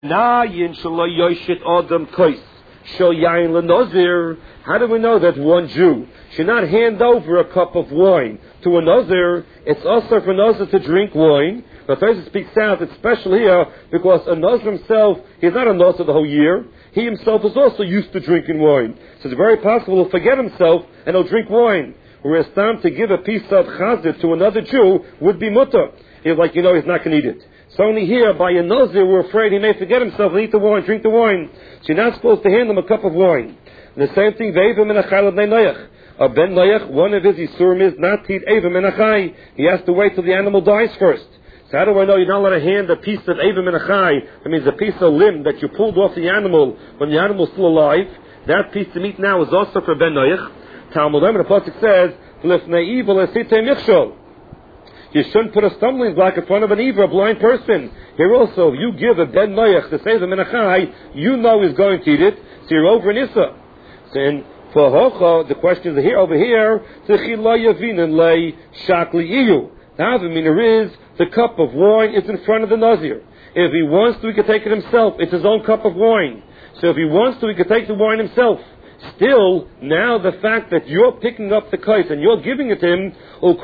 Nayin shelo yoshit adam kois shel yain lenozir. How do we know that one Jew should not hand over a cup of wine to a Nazir? It's also for Nazir to drink wine. But Tosfos speaks out, it's special here because a Nazir himself, he's not a Nazir the whole year. He himself is also used to drinking wine. So it's very possible he'll forget himself and he'll drink wine. Whereas time to give a piece of chazir to another Jew would be mutter. He's like, he's not going to eat it. So only here, by a Nazir, we're afraid he may forget himself and eat the wine, drink the wine. So you're not supposed to hand him a cup of wine. And the same thing, Ve'evim min achai l'bnei Noach. A ben Noach, one of his isurim is not to eat Evim min achai. He has to wait till the animal dies first. So how do I know you're not allowed to hand a piece of Evim min achai? That means a piece of limb that you pulled off the animal when the animal's still alive. That piece of meat now is also for ben Noach. Talmud Lem, and the pasuk says, L'fnei evil esitei michshol. You shouldn't put a stumbling block in front of an evil, a blind person. Here also, if you give a ben Noach to say the menachai, you know he's going to eat it, so you're over an Issa. And for Hocha, the question is here, over here, now the meaning is, the cup of wine is in front of the Nazir. If he wants to, he can take it himself. It's his own cup of wine. So if he wants to, he can take the wine himself. Still, now the fact that you're picking up the kais and you're giving it to him,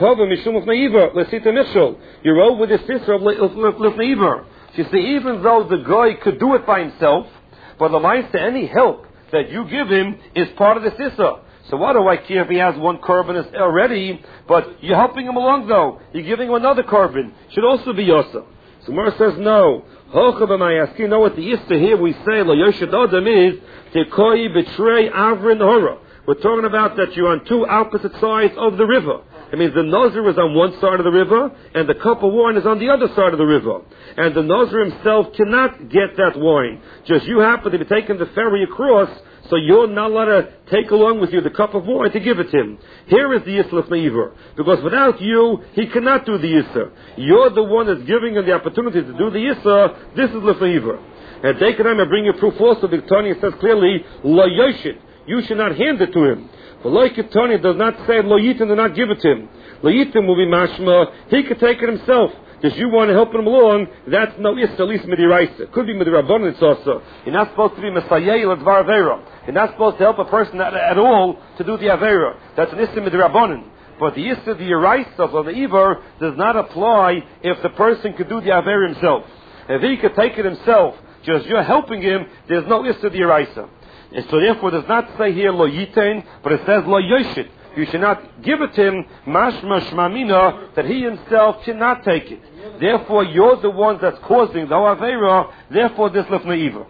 you're over the sister of Lifneiver. You see, even though the guy could do it by himself, but the lines to any help that you give him is part of the sissa. So what do I care if he has one korban already, but you're helping him along though. You're giving him another korban. Should also be yosa. So Mar says no. You know what the ista here we say, Lo Yoshid Adam is, Tekoi betray Avrin Hora. We're talking about that you're on two opposite sides of the river. It means the Nazir is on one side of the river, and the cup of wine is on the other side of the river. And the Nazir himself cannot get that wine. Just you happen to be taking the ferry across, so you're not allowed to take along with you the cup of wine to give it to him. Here is the Yisra Me'iver. Because without you, he cannot do the Yisra. You're the one that's giving him the opportunity to do the Yisra. This is L'Me'iver. And Dekanai, I bring you proof also. The Tanya says clearly, Lo Yoshid. You should not hand it to him. But Lo Tanya does not say Lo Yitin, do not give it to him. Lo Yitin will be mashma. He could take it himself. Just you want to help him along, that's no Issa, at least Midiraisa. Could be Midirabonin, it's also. You're not supposed to be Messiah or Dvar Avera. You're not supposed to help a person at all to do the Avera. That's an Issa Midirabonin. But the Issa, the Eraisa of the Iver, does not apply if the person could do the Avera himself. If he could take it himself, just you're helping him, there's no Issa, the Eraisa. And so therefore, it does not say here Lo Yitain, but it says Lo Yoshid. You should not give it to him, mashma shmamina, that he himself cannot take it. Therefore, you're the one that's causing the avera. Therefore, this lifnei evil.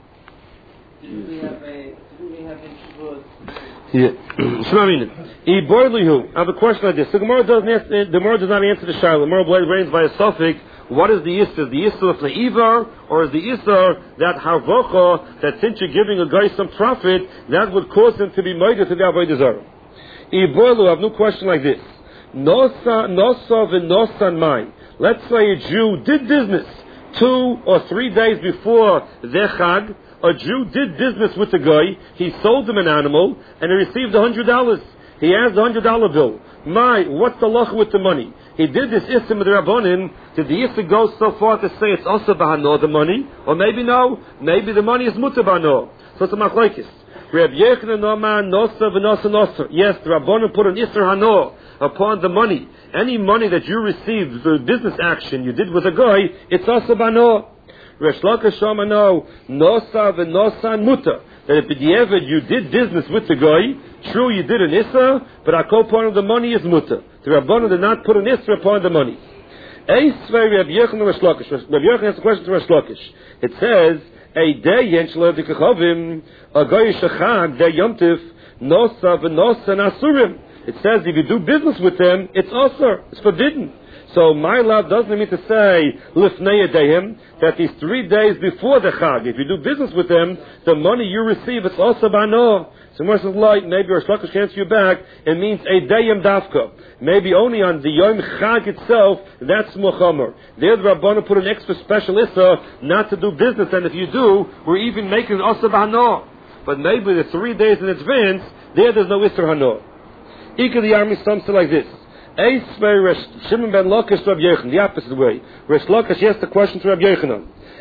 Shmamina. I have a question like this. The Gemara does not answer the shayla. The Gemara raised by a suffix. What is the issa? The issa lifnei evil, or is the issa that harvocha, that since you're giving a guy some profit, that would cause him to be murdered to the avodah zarah? I have no question like this. Nosa v'nosan mai. Let's say a Jew did business 2 or 3 days before their Chag. A Jew did business with the guy. He sold him an animal and he received $100. He has the $100 bill. What's the lacha with the money? He did this issa with the Rabbonim. Did the issa go so far to say it's also bahano the money? Or maybe no. Maybe the money is muta bahano. So it's a machlokes. Reb Yechon Noman Nosa v'Nosa Nosa. Yes, the Rabbanim put an Isser Hano upon the money. Any money that you received, the business action you did with a guy, it's also Bano. Resh Lakish Shomano Nosa v'Nosa Muta. That if you did business with the guy, true you did an Isser, but a co-part of the money is Muta. The Rabbanim did not put an Isser upon the money. Eisvei Reb Yechon Resh Lakish. Reb Yechon has a question to Resh Lakish. It says, a day yenchler de kachavim a goyish chag de yomtiv nosa v'nosa nasurim. It says if you do business with them, it's also it's forbidden. So my love doesn't mean to say lifnei adayim that these 3 days before the chag, if you do business with them, the money you receive it's also bano. So Moshe says like maybe Rosh Lakish can answer you back. It means a dayim dafka. Maybe only on the Yom Chag itself, that's Muhammad. There the Rabbana put an extra special issa not to do business, and if you do, we're even making asa b'hano. But maybe the 3 days in advance, there's no issa hano. Ika the army something like this. Shimon ben Lakish to Rabbi Yochanan, the opposite way. Resh Lakish asked the question to Rabbi Yochanan.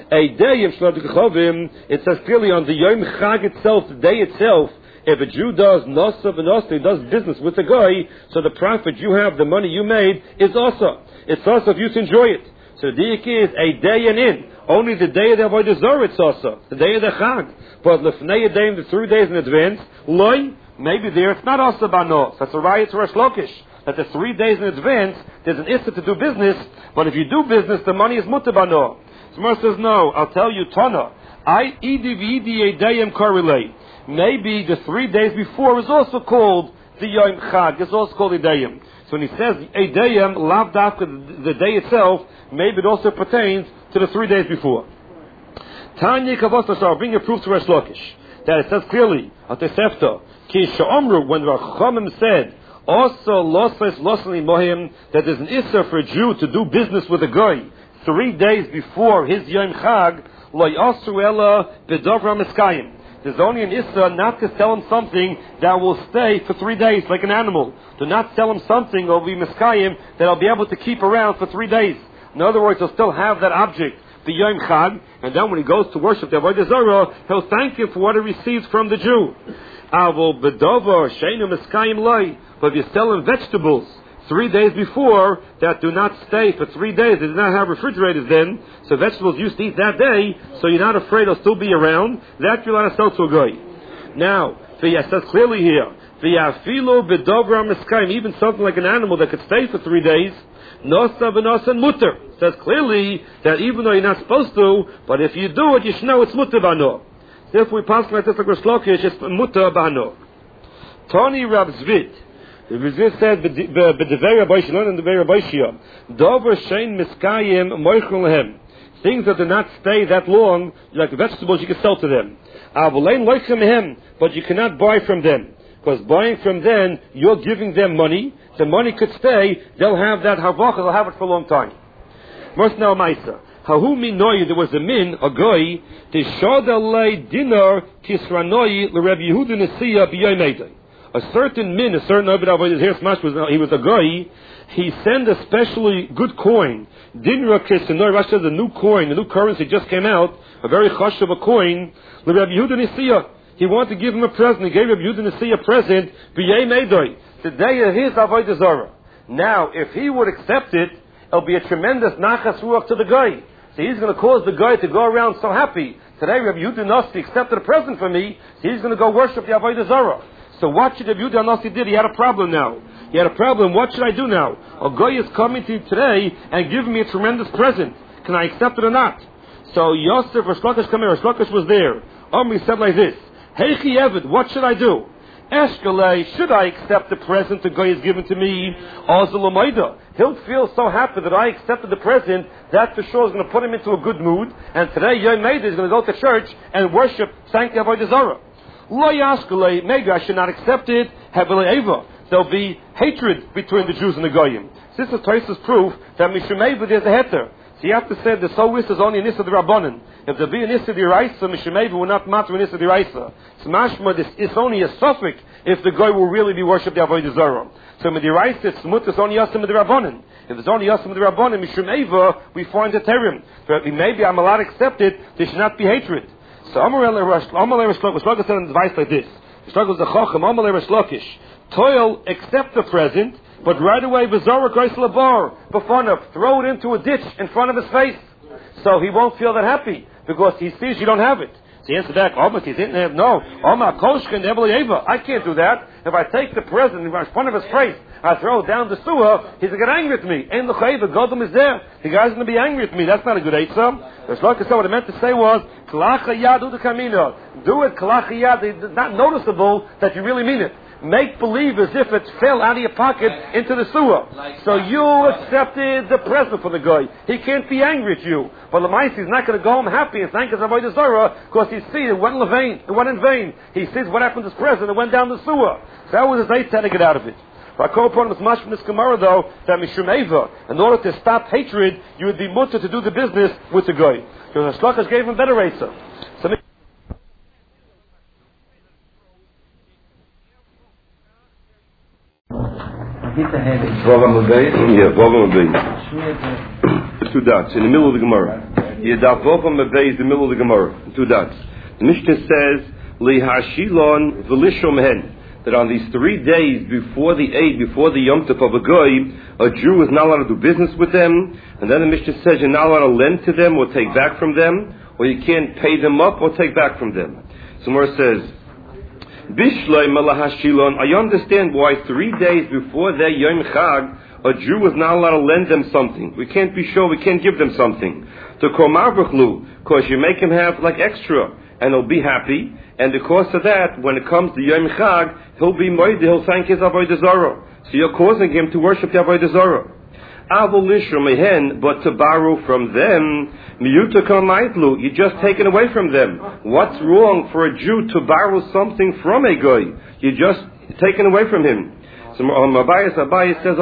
a day of Shvat Kechovim, it says clearly on the Yom Chag itself, the day itself, if a Jew does Nosav and Osa, he does business with a guy, so the profit you have, the money you made, is also. It's also if you to enjoy it. So the diak is a day and in. Only the day of the Avodah Zarah it's also. The day of the Chag. But Lefnei Yadayim, the 3 days in advance, Loi, maybe there it's not also Bano. That's a riot to Rosh Lokish. That the 3 days in advance, there's an issa to do business, but if you do business, the money is Mutter Bano. Smar says, no, I'll tell you, Tana, maybe the 3 days before is also called the Yom Chag. It's also called Idayim. So when he says Idayim, lav dafka, the day itself, maybe it also pertains to the 3 days before. Tanya Kavos, I'll bring a proof to Resh Lakish that it says clearly at the Sefta, Ki Sha'omru, when Rachamim said, also losais losani mohim, that there's an issa for a Jew to do business with a guy 3 days before his Yom Chag, lo yasu ela bedovra miskayim. There's only an issa not to sell him something that will stay for 3 days, like an animal. Do not sell him something or be miskayim that I'll be able to keep around for 3 days. In other words, he'll still have that object, the Yom Chag, and then when he goes to worship the Avodah Zarah, he'll thank him for what he receives from the Jew. Avol bedover sheinu miskayim loy. But if you're selling vegetables 3 days before that do not stay for 3 days, they do not have refrigerators then, so vegetables you used to eat that day, so you're not afraid they'll still be around, that you're allowed to sell to a guy. Now, it says clearly here, even something like an animal that could stay for 3 days, nosa v'nosa mutter. It says clearly that even though you're not supposed to, but if you do it, you should know it's mutter b'ano. Therefore we pass like this like Rosh Lakish, it's mutter b'ano. Tony Rab Zvid, the Rizvit said, "B'devei Rabbi Shilon and Devei Rabbi Shia, Dover Shein Miskayim Moichel Lehem." Things that do not stay that long, like vegetables, you can sell to them. Avolein Loichem Mehem, but you cannot buy from them, because buying from them, you're giving them money. The money could stay. They'll have that havacha. They'll have it for a long time. Most now, Ma'isa. Hahu minoi, there was a min, a goy, Tishadalei dinar kisranoi l'Reb Yehuda Nesiya b'yomeidei. A certain min, a certain Ovid Avodah here, he was a guy. He sent a specially good coin. Dinra Kisanoy, Rashi says a new coin, a new currency just came out, a very chush of a coin. Rabbi Yehuda Nesiya, he wanted to give him a present. He gave Rabbi Yehuda Nesiya a present. B'yei Meidoi, the day of his Avodah Zarah. Now, if he would accept it, it'll be a tremendous nachas ruach to the guy. So he's going to cause the guy to go around so happy. Today, Rabbi Yehuda Nasi accepted a present from me. So he's going to go worship the Avodah Zarah. So what should Rabbi Yehuda Nasi did? He had a problem now. He had a problem. What should I do now? A guy is coming to you today and giving me a tremendous present. Can I accept it or not? So Yosef, Rosh Lakish, come here. Rosh Lakish was there. Omri said like this, Heichi Eved, what should I do? Eshkelei, should I accept the present the guy has given to me? Ozelamayda. He'll feel so happy that I accepted the present, that for sure is going to put him into a good mood. And today Yom Meida is going to go to church and worship Sancti Avodah Zarah. Lo Yashkelei, maybe I should not accept it. Hevelei Eva. There'll be hatred between the Jews and the Goyim. This is Tosa's proof that Mishumeva there's a heter. So you have to say the so is only an Issa the Rabbanan. If there be an Issa the Raisa, Mishumeva will not matter an Issa the Raisa. It's mashma, it's only a suffix if the Goy will really be worshipped the Avodah Zarah. So with the Raisa, it's mut, it's only Yasim the Rabbanan. If it's only Yasim the Rabbanan, Mishumeva, we find a terim. But maybe I'm allowed to accept it, there should not be hatred. So Amalei Rosh Lakish said an advice like this. Rosh Lakish was a chacham, Amalei Rosh Lakish. Toil, accept the present, but right away, Bezorah Kreis Labar, B'fanav, throw it into a ditch in front of his face. So he won't feel that happy, because he sees you don't have it. So he answered back, he didn't have, no, I can't do that. If I take the present in front of his face, I throw it down the sewer, he's going to get angry with me. Ain't the Godom is there. The guy's going to be angry with me. That's not a good eitzah. There's like I said, what I meant to say was, Kalach Yad do the Kamino. Do it, Kalach Yad. It's not noticeable that you really mean it. Make believe as if it fell out of your pocket into the sewer. So you accepted the present for the guy. He can't be angry at you. But Lamaisi is not going to go home happy and thank his Avodah Zarah because he sees it went in vain. It went in vain. He sees what happened to his present. It went down the sewer. So that was his eitzah to get out of it. I call upon him as much from this Gemara though that Mishum Eva, in order to stop hatred, you would be mutter to do the business with the guy. Because Shlachas gave him better eitzah. So Vavam Abayis? Yeah, Vavam Abayis. 2 dots, in the middle of the Gemara. Yedaf Vofam Mebei is the middle of the Gemara. 2 dots. The Mishnah says, Lihashilon Velishom Hen. That on these 3 days before the Eid, before the Yom Tov of a Goy, a Jew is not allowed to do business with them. And then the Mishnah says you're not allowed to lend to them or take back from them, or you can't pay them up or take back from them. So Gemara says, Bishloi Malahashilon. I understand why 3 days before their Yom Chag, a Jew is not allowed to lend them something. We can't be sure, we can't give them something. To Komavruchlu, because you make him have like extra, and he'll be happy. And because of that, when it comes to Yom Chag, he'll be moide, he'll thank his Avodah Zarah. So you're causing him to worship the Avodah Zarah. But to borrow from them, you're just taken away from them. What's wrong for a Jew to borrow something from a guy? You're just taken away from him. So Abaye says,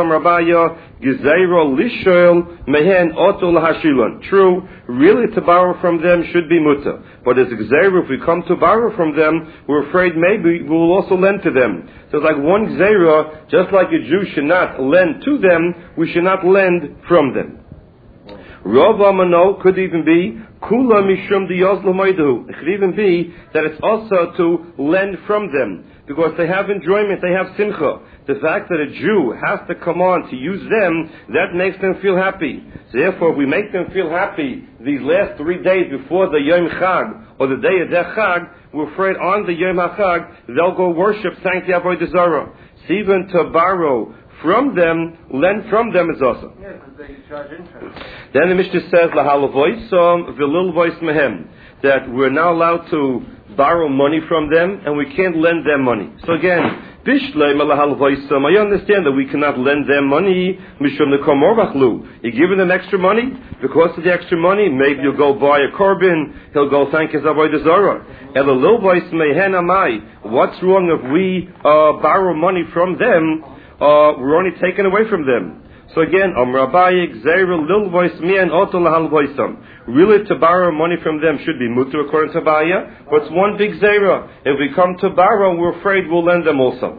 true, really to borrow from them should be mutter. But as Gzeira, if we come to borrow from them, we're afraid maybe we will also lend to them. So it's like one Gzeira, just like a Jew should not lend to them, we should not lend from them. Rav Amano could even be Kula Mishum Diyaz L'Moidu. It could even be that it's also to lend from them, because they have enjoyment, they have simcha. The fact that a Jew has to come on to use them, that makes them feel happy. So therefore, if we make them feel happy these last 3 days before the Yom Chag, or the day of their Chag, we're afraid on the Yom HaChag, they'll go worship, thank the Avodah Zarah. So even to borrow from them, lend from them is awesome. Yeah, because they charge interest. Then the Mishnah says, Lahalavoisom v'lil voice mehem, that we're not allowed to borrow money from them, and we can't lend them money. So again, I understand that we cannot lend them money. You're giving them extra money. Because of the extra money, maybe you'll go buy a korban. He'll go thank his Avodah Zarah. What's wrong if we borrow money from them? We're only taken away from them. So again, really to borrow money from them should be mutter according to Abaya, but it's one big zera. If we come to borrow, we're afraid we'll lend them also.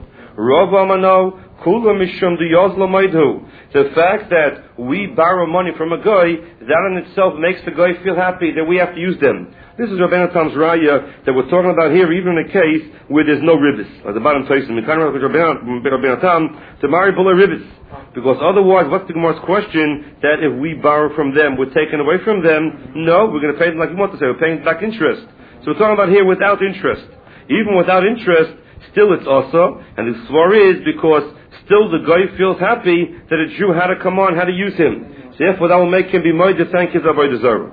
The fact that we borrow money from a guy, that in itself makes the guy feel happy that we have to use them. This is Rabbeinu Tam's raya that we're talking about here, even in a case where there's no ribbis. At the bottom, Rabbeinu Tam to marry below ribbis. Because otherwise, what's the Gemara's question that if we borrow from them, we're taken away from them? No, we're going to pay them like you want to say, we're paying back interest. So we're talking about here without interest. Even without interest, still it's also, and the svar is because still the guy feels happy that a Jew had to come on, had to use him. So therefore that will make him be moed to thank his Avodah Zarah.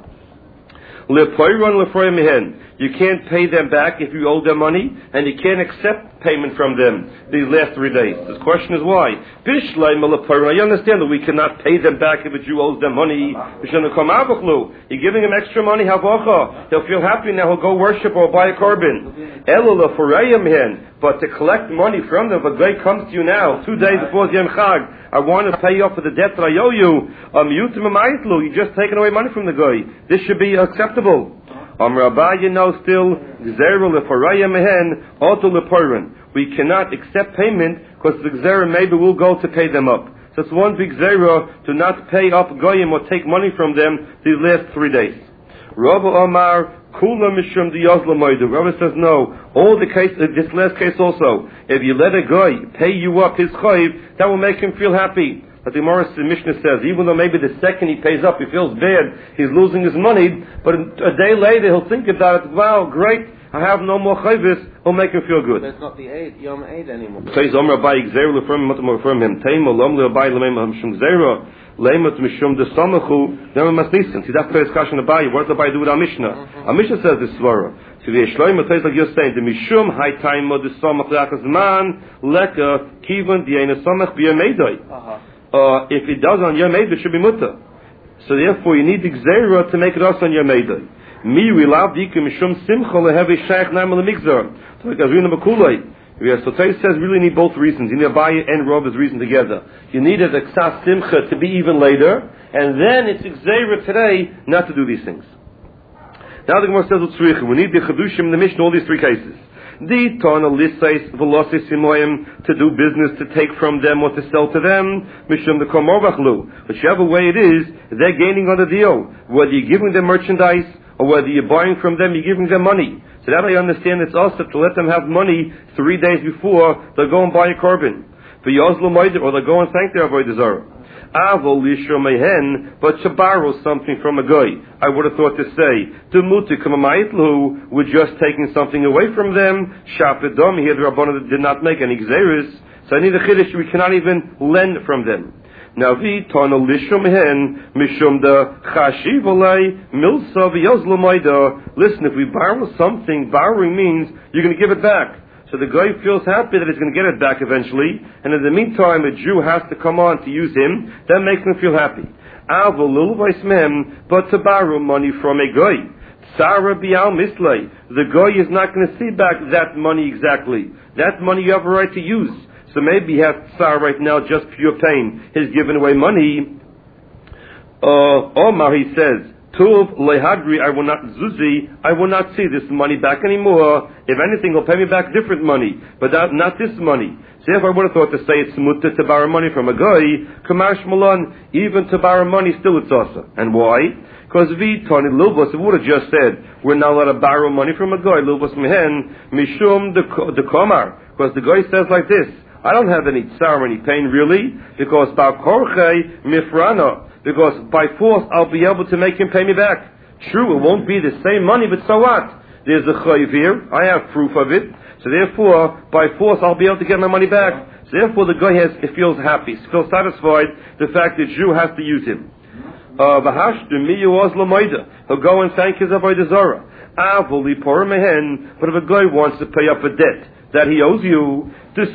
You can't pay them back if you owe them money, and you can't accept payment from them these last 3 days. The question is why? I understand that we cannot pay them back if a Jew owes them money. You're giving him extra money, he'll feel happy now, he'll go worship or buy a korban. But to collect money from them, if a guy comes to you now, 2 days before Yom Chag, I want to pay you off for the debt that I owe you, you're just taking away money from the guy. This should be acceptable. We cannot accept payment because the Gzera maybe will go to pay them up. So it's one big Gzera to not pay up Goyim or take money from them these last 3 days. Rabbi Omar, Kula Mishum Diyazla Moidu. Rabbi says no. All the case, this last case also, if you let a guy pay you up his chayiv, that will make him feel happy. But the Mishnah says, even though maybe the second he pays up, he feels bad, he's losing his money, but a day later he'll think about it, wow, great, I have no more chayvis, it'll make him feel good. But it's not the Yom Eid anymore. Says Omer Abai Gzeira from him, Taima Lom Le'Abai Le'Mem Hamshum Gzeira, Le'Emet Mishum Desamachu, Never Masnisin. See, that's the discussion Abai. What does Abai do with our Mishnah? Our Mishnah says this svara. So the Yeshloim says like you're saying, the Mishum Hai Taima Desamach Le'Achas Man Leka Kivan Diena Samach B'Yameidai. If it does on Yom Eid, it should be mutter. So therefore, you need the Gzeira to make it also on Yom Eid. Mi we love dike mishum simcha lehevi shaykh naim lemigzar. So like Azrina Makulay. So Tais says really need both reasons. You need Abaye and Rob's reason together. You need a Ksas Simcha to be even later, and then it's Gzeira today not to do these things. Now the Gemara says we need the Chedushim in the Mishnah, all these 3 cases. The tona lisais velocis simoyim, to do business, to take from them or to sell to them, mishum the komovachlu. Whichever way it is, they're gaining on the deal. Whether you're giving them merchandise or whether you're buying from them, you're giving them money. So that I understand it's also to let them have money 3 days before they'll go and buy a korban. Or they'll go and thank their avodah zarah. But to borrow something from a guy, I would have thought to say, we're just taking something away from them. Shafidom, here the Rabbanah did not make any gzeres. So I need a chiddush, we cannot even lend from them. Now vi tana lishum hen mishum da chashiv olay milsa v'yozlamayda. Listen, if we borrow something, borrowing means you're going to give it back. So the guy feels happy that he's going to get it back eventually, and in the meantime, a Jew has to come on to use him. That makes him feel happy. But to borrow money from a guy, Sarah bial mislay, the guy is not going to see back that money exactly. That money you have a right to use. So maybe he has tsar right now, just pure pain. He's giving away money. Omar, he says, Tuv lehadri, I will not zuzi, I will not see this money back anymore. If anything, he'll pay me back different money, but not this money. So if I would have thought to say it's mutta to borrow money from a guy, kamash malan, even to borrow money, still it's also. And why? Because vi tani lubos, if we would have just said, we're not allowed to borrow money from a guy, lubos mehen, mishum the komar. Because the guy says like this, I don't have any tsar or any pain really, because by korchei mifrana, because by force I'll be able to make him pay me back. True, it won't be the same money, but so what? There's a chayiv here, I have proof of it, so therefore, by force I'll be able to get my money back. So therefore the guy feels happy, feels satisfied, the fact that Jew has to use him. He'll go and thank his avodah zarah. But if a guy wants to pay up a debt that he owes you,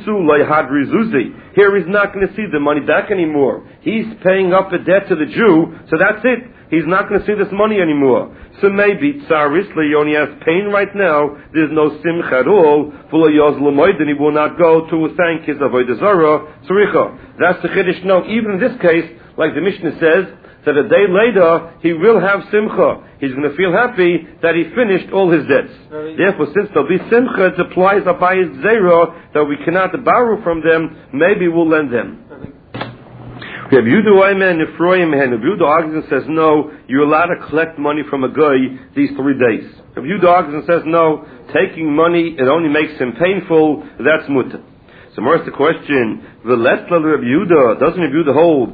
here he's not going to see the money back anymore. He's paying up a debt to the Jew, so that's it. He's not going to see this money anymore. So maybe tsarisli, he only has pain right now, there's no simcha at all, and he will not go to thank his avodah zarah, tzricha. That's the chiddush. No, even in this case, like the Mishnah says, that a day later, he will have simcha. He's going to feel happy that he finished all his debts. Therefore, since there'll be simcha, it applies Abaye's zera that we cannot borrow from them, maybe we'll lend them. Rabbi Yehuda Ogden says, no, you're allowed to collect money from a guy these 3 days. Rabbi Yehuda Ogden says, no, taking money, it only makes him painful, that's mutter. So more is the question, doesn't Rabbi Yehuda hold,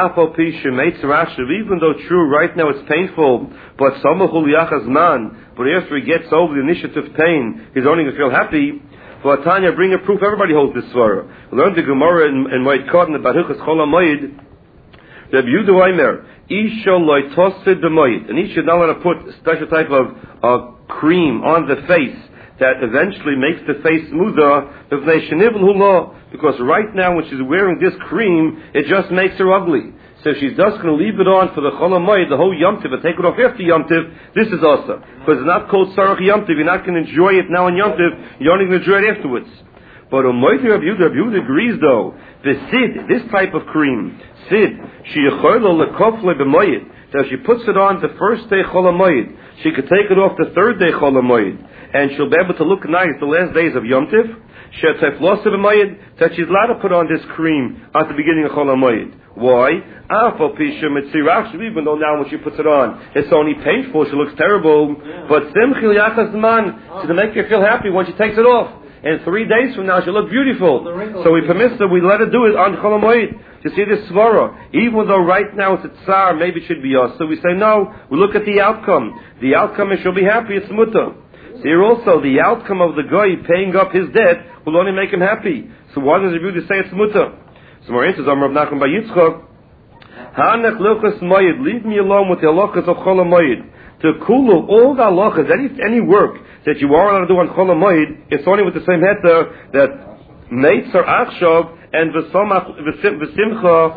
even though true, right now it's painful, but after he gets over the initiative pain, he's only going to feel happy. For Tanya, bring a proof, everybody holds this svara. Learn the Gemara in Moed Katan, the Baruchas Chol HaMoed, Rabbi Yehuda Omer, Isha loy tosid b'moed, and Isha not allowed to put a special type of cream on the face, that eventually makes the face smoother, because right now when she's wearing this cream, it just makes her ugly. So if she's just going to leave it on for the Chol HaMoed, the whole Yom Tov, and take it off after Yom Tov, this is also. Because it's not called Sarach Yom Tov, you're not going to enjoy it now in Yom Tov, you're only going to enjoy it afterwards. But Rabbi Yehuda agrees though, the Sid, this type of cream, Sid, so she puts it on the first day Chol HaMoed, she could take it off the third day Chol HaMoed, and she'll be able to look nice the last days of Yom Tov, that she's allowed to put on this cream at the beginning of Chol HaMoed. Why? Even though now when she puts it on, it's only painful, she looks terrible, but to make her feel happy when she takes it off. And 3 days from now, she'll look beautiful. So we permit her, we let her do it on Chol HaMoed. To see this svara, even though right now it's a tsar, maybe it should be us. So we say no, we look at the outcome. The outcome is she'll be happy, it's mutter. So here also, the outcome of the guy paying up his debt will only make him happy. So why does the Rebbe say it's mutter? So more answers, Rav Nachman bar Yitzchak, Hanech Luchas Moed, leave me alone with the halachas of Chol HaMoed. To kulu, all the halachas, any work that you are allowed to do on Chol HaMoed, it's only with the same heter that mates are achshav and v'simcha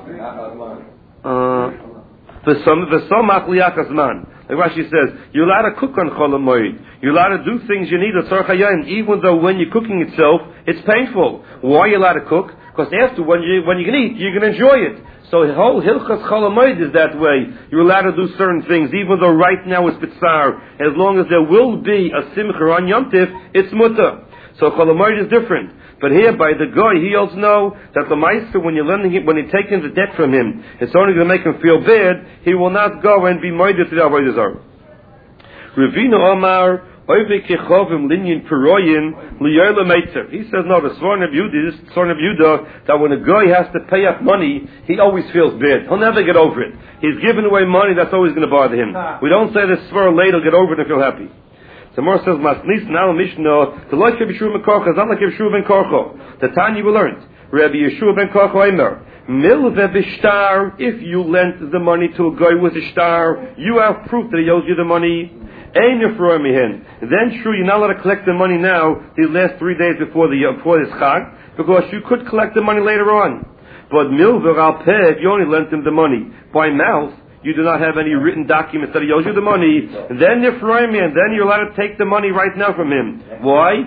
v'somach liachas man. Like Rashi says, you're allowed to cook on Chol HaMoed. You're allowed to do things you need at Tzarech Hayom, even though when you're cooking itself, it's painful. Why are you allowed to cook? Because after, when you can eat, you're going to enjoy it. So the whole Hilchas Chol HaMoed is that way. You're allowed to do certain things, even though right now it's B'tzar. As long as there will be a Simcha on Yom Tiv, it's Mutter. So Cholamoid is different. But here, by the guy, he also know that the Meister, when you're lending him, when you're taking the debt from him, it's only going to make him feel bad. He will not go and be moided to the Avodah Zarah. Ravina Omar, he says, no, the Sworn of Yehuda, that when a guy has to pay up money, he always feels bad. He'll never get over it. He's giving away money, that's always going to bother him. We don't say this Sworn later, he'll get over it and feel happy. The Gemara says, Masnis now Mishnah, the like Rabbi Yeshua ben Korcho is not like Rabbi Yeshua ben Korcho. The Tanya we learned, Rabbi Yeshua ben Korcho Eimer, Milve b'shtar, if you lent the money to a guy with a star, you have proof that he owes you the money. Then true, you're not allowed to collect the money now, these last 3 days before this Chag, because you could collect the money later on. But Milver al Peh, if you only lent him the money by mouth, you do not have any written documents that he owes you the money, then you're allowed to take the money right now from him. Why?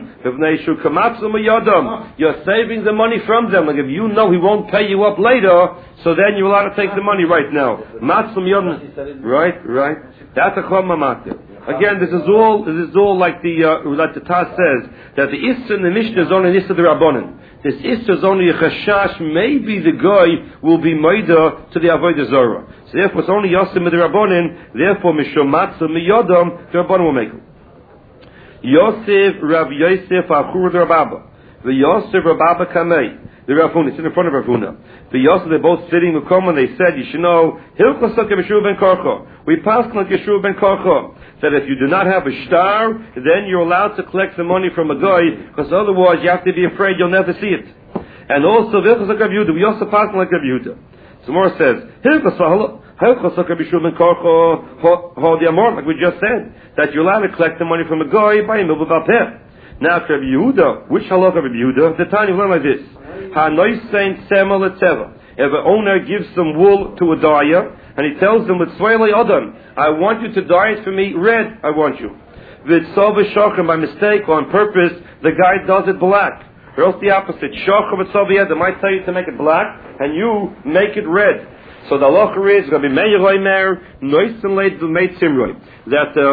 You're saving the money from them. Like if you know he won't pay you up later, so then you're allowed to take the money right now. Right. That's a Chol Mamate. Again, this is all like the Taz says, that the Issa in the Mishnah is only an Issa the Rabbanan. This Issa is only a Chashash, maybe the guy will be Maida to the Avodah Zarah. So therefore it's only Yosim the Rabbanan, therefore Mishomatza Miyodam, the Rabbanan will make him. Yosef Rav Yosef Achur the Rababa. The Yosef Rababa Kamei. The Ravuna, it's in front of Ravuna. The Yosef, they're both sitting with Kom, and they said, you should know, Hilchosok Yeshua ben Korcho. We passed like Yeshua ben Korcho. That if you do not have a star, then you're allowed to collect the money from a guy, because otherwise you have to be afraid you'll never see it. And also, Hilchosok Yehuda, we also passed like Yehuda. So more says, Hilchosok Yeshua ben Korcho, like we just said, that you're allowed to collect the money from a guy by a milvah b'alpeh. Now, for Rabbi Yehuda, which halach of Rabbi Yehuda? The time you learn like this: Hanoisein semel etzeva. If an owner gives some wool to a dyer, and he tells them with Tzvayli Adam, I want you to dye it for me red. I want you. V'tzova shochem, by mistake or on purpose, the guy does it black. Or else the opposite. Shochem v'tzova yed, they might tell you to make it black, and you make it red. So the halacha is going to be meir noisin leid l'meit simroi, that